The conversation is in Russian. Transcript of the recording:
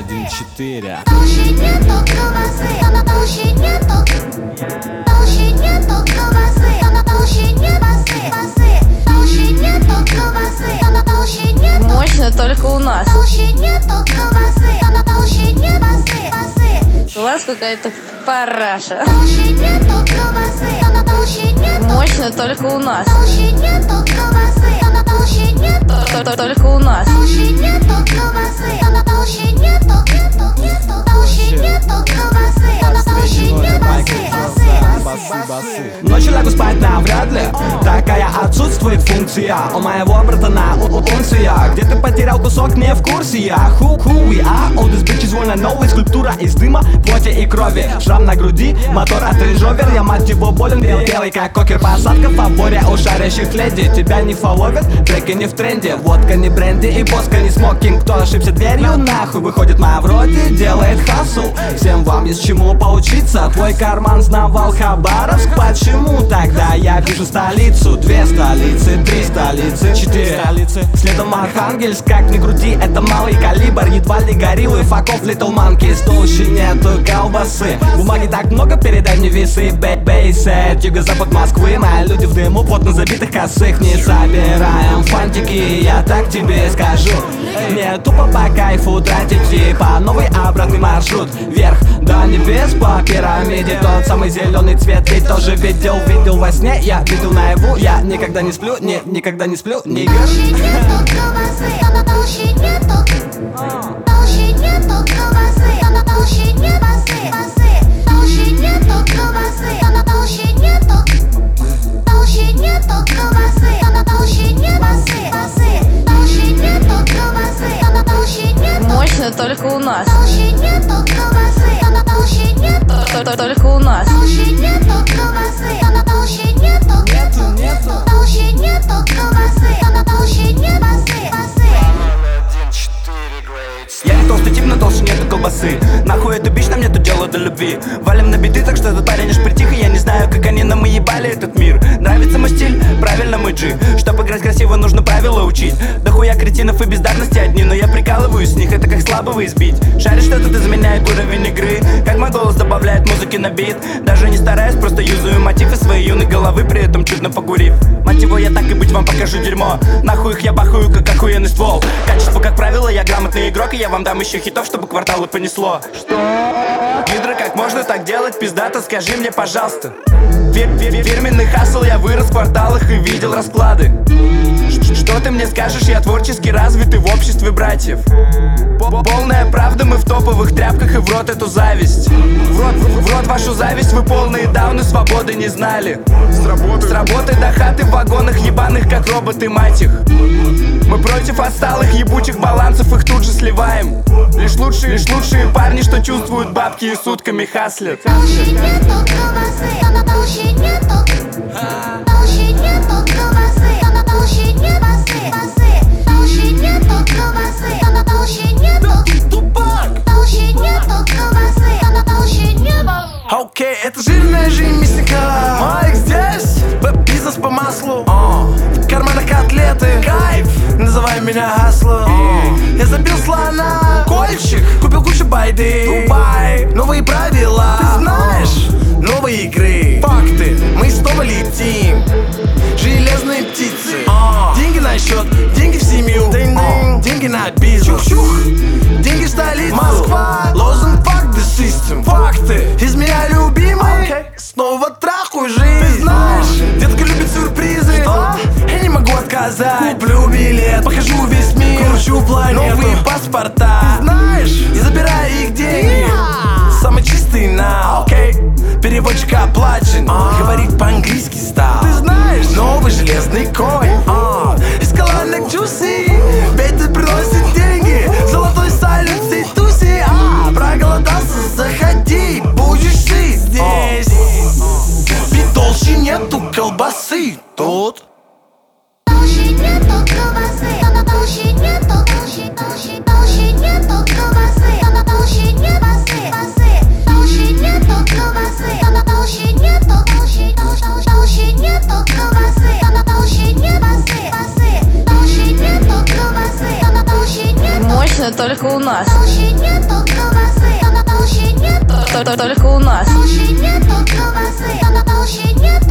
1-4. Толще нету колбасы, толще нету. Толще нету колбасы, толще нету колбасы. Толще нету колбасы, толще нету. Мощно только у нас. Толще нету колбасы, толще нету колбасы. У вас какая-то параша. Толще нету колбасы, толще нету. Мощно только у нас. Толще нету колбасы, толще нету. Только у нас. Толще нету колбасы, толще нету. Толще нету колбасы, толще нету колбасы. Ночью лягу спать навряд ли. Такая отсутствует функция у моего братана унция. Где ты потерял кусок, не в курсе я. Who we are, all these bitches wanna know. Скульптура из дыма, плоти и крови. Шрам на груди, мотор от рейнджовер. Я мать его болен, белый как кокер. Посадка в фаворе у шарящих леди. Тебя не фоловят, треки не в тренде. Водка не бренди и боска не смокинг. Кто ошибся дверью, нахуй выходит моя вроде. Делает хасл, всем вам есть чему поучиться. Твой карман знавал Хабаровск. Почему тогда я вижу столицу? 2 столицы, 3 столицы, 4 столицы. Следом Архангельск, как ни крути, это малый калибр. Едва ли гориллы, fuck off, little monkeys. Толще нету колбасы. Бумаги так много, передай мне весы. Бейсет, юго-запад Москвы. Мои люди в дыму, плотно забитых косых. Не собираем фантики, я так тебе скажу. Мне тупо по кайфу тратить и по новый обратный маршрут. Вверх до небес по пирамиде. Тот самый зеленый цвет ты тоже видел во сне. Я видел наяву, я никогда не сплю, никогда не сплю, нигер. Толще нету колбасы, толще нету. Толще нету колбасы, толще нету колбасы. Толще нету колбасы, толще нету. Толще нету колбасы, толще нету колбасы. Толще нету колбасы, толще нету. Мощно только у нас. Толще нету колбасы, толще нету. Только у нас. Толще нету колбасы, толще нету. Толще нету колбасы, толще нету колбасы. Я не толстый тип, но толще нету колбасы. Нахуй эту бич, нам нету дела до любви. Валим на биты, так что этот парень аж притих. И я не знаю, как они нам и ебали этот мир. Нравится мой стиль? Правильно, мой G. Чтоб играть красиво, нужно правила учить. Да хуя кретинов и бездарности одни, но я прикалываюсь с них, это как слабого избить. Шаришь, что тут изменяет уровень игры. Как мой голос добавляет музыки на бит. Даже не стараюсь, просто юзаю мотив из своей юной головы, при этом чутно покурив. Мать его, я так и быть вам покажу дерьмо. Нахуй их я бахаю, как охуенный ствол. Качество, как правило, я грамотный игрок. И я вам дам еще хитов, чтобы кварталы понесло. Что? Гидро, как можно так делать? Пиздато, скажи мне, пожалуйста. Фирменный хасл, я вырос в кварталах и видел расклады. Что ты мне скажешь? Я творчески развитый в обществе братьев. Полная правда, мы в топовых тряпках и в рот эту зависть. В рот вашу зависть, вы полные дауны, свободы не знали. С работы до хаты в вагонах ебаных, как роботы, мать их. Мы против отсталых ебучих балансов, их тут же сливаем. Лишь лучшие парни, что чувствуют бабки и сутками хаслят. Толще нету колбасы, толще нету. Толще нету колбасы, толще нету колбасы. Толще нету колбасы, толще нету. Толще нету колбасы, толще нету. Окей, это жирная жизнь мясника. Майк здесь, бизнес по маслу. В карманах котлеты, кайф, называй меня Хасло. Я забил слона, кольчик, купил кучу байды. Дубай, новые правила, ты знаешь, новые игры. Факты, мы снова летим, железные птицы. Деньги на счет, деньги в семью, деньги на бизнес. Деньги в столицу, Москва, лозунг fuck the system. Факты, из меня любимый, снова трахаю жизнь. Ты знаешь, детка любит сюрпризы. Что? Я не могу отказать. Куплю билет, покажу весь мир, кручу планету, новые паспорта. Ты знаешь, и забираю их деньги. Самый чистый на, переводчик оплачен, говорит по-английски стал. Ты знаешь, новый железный конь, из колонок Juicy. Бейты приносит деньги, золотой салют всей туси. Проголодался, заходи, будешь ты здесь. Ведь толще нету колбасы тут. Толще нету колбасы, толще нету. Толще нету колбасы, толще нету колбасы. Толще нету колбасы, толще нету. Толще нету колбасы, толще нету колбасы. Толще нету колбасы, толще нету. Мощно только Только у нас. Толще нету колбасы. Толще нету. Только у нас. Толще нету колбасы. Толще нету.